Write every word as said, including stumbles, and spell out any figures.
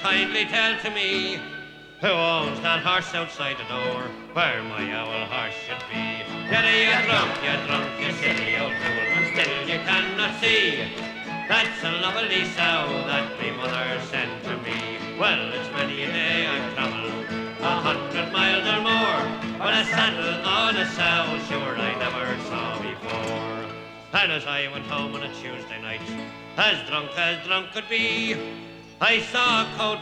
Kindly tell to me who owns that horse outside the door where my owl horse should be. Get you drunk, you drunk, you silly old fool, and still you cannot see. That's a lovely sow that me mother sent to me. Well, it's many a day I've travelled a hundred miles or more, but a saddle on a sow, sure I never saw before. And as I went home on a Tuesday night, as drunk as drunk could be, I saw a coat